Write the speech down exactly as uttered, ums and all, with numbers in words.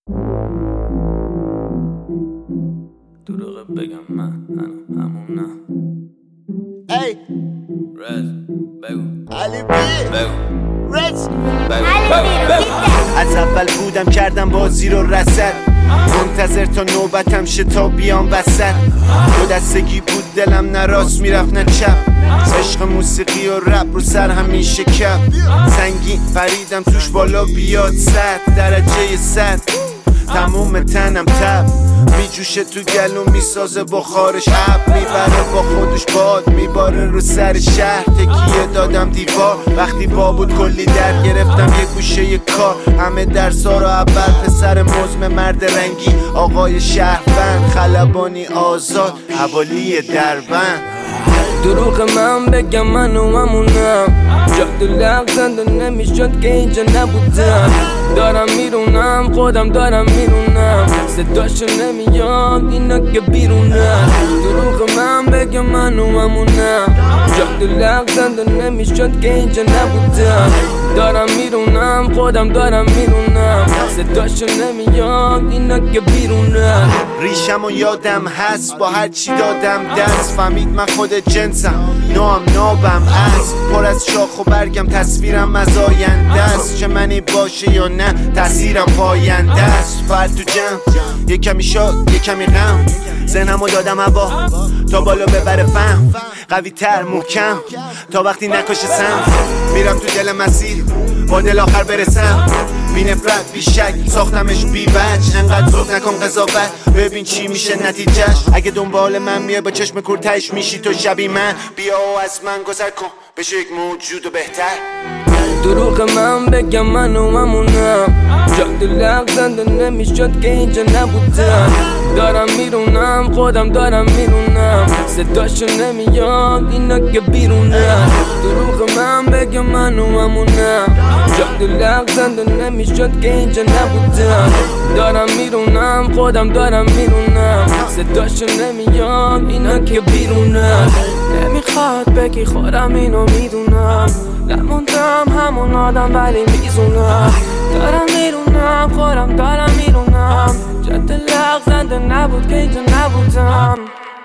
دروغ بگم من هنو همونم. ای رز بگو علی بی بگو رز بگو از اول بودم کردم بازی رو رسد، منتظر تا نوبتم شه تا بیام وسط. دو دستگی بود دلم، نه راست میرفت نه چپ، عشق موسیقی و رپ رو سر همیشه کپ. سنگین پریدم توش بالا بیاد صد درجه صد، تموم تنم تب میجوشه تو گلوم، میسازه بخارش اب، میبره با خودش باد، میباره رو سر شهر. تکیه دادم دیوار وقتی با بود کلی در گرفتم یه گوشه یه کار. همه درسا رو اول، پسر مزم مرد رنگی، آقای شهروند، خلبانی آزاد، حوالی دربند. دروغ من بگم من و همونم، جاد لغزند و نمیشد که اینجا نبودم. دارم میرونم خودم دارم میرونم، صداشو نمیاد اینا که بیرونم. دروغ من بگم من و همونم، جاد لغزند و نمیشد که اینجا نبودم. دارم میرونم خودم دارم میرونم، صداشو نمیاد اینا که بیرونم. ریشم و یادم هست با هر چی دادم دست، فهمید من خود جنسم، نام نابم است، پر از شاخ و برگم، تصویرم از آینده است. چه منی باشه یا نه تأثیرم پاینده است. فرد تو جمع یه کمی شاد یه کمی غم، ذهنمو دادم هوا تا بالا ببره فهم، قوی تر محکم تا وقتی نکشه سم. میرم تو دل مسیر با دل آخر برسم، بی نفرت بی شک ساختمش بی وجه. انقدر زود نکن قضاوت، ببین چی میشه نتیجهش. اگه دنبال من میای با چشم کورتش میشی تو شبی من، بیا و از من گذر کن بشه یک موجود و بهتر. دروغ من بگم من و همونم، جاد لغزند و نمیشد که اینجا نبودم. دارم میرونم خودم دارم میرونم، صداشو نمیاد اینا که بیرونم. دروغ من بگم من و همونم، جاد لغزند و نمیشد که اینجا نبودم. دارم میرونم خودم دارم میرونم، صداشو نمیاد اینا که بیرونم. نمیخواد بگی خودم اینو میدونم، نموندم همون آدم ولی میزونم. دارم میرونم خودم دارم میرونم، جد لغزنده نبود که اینجا نبودم.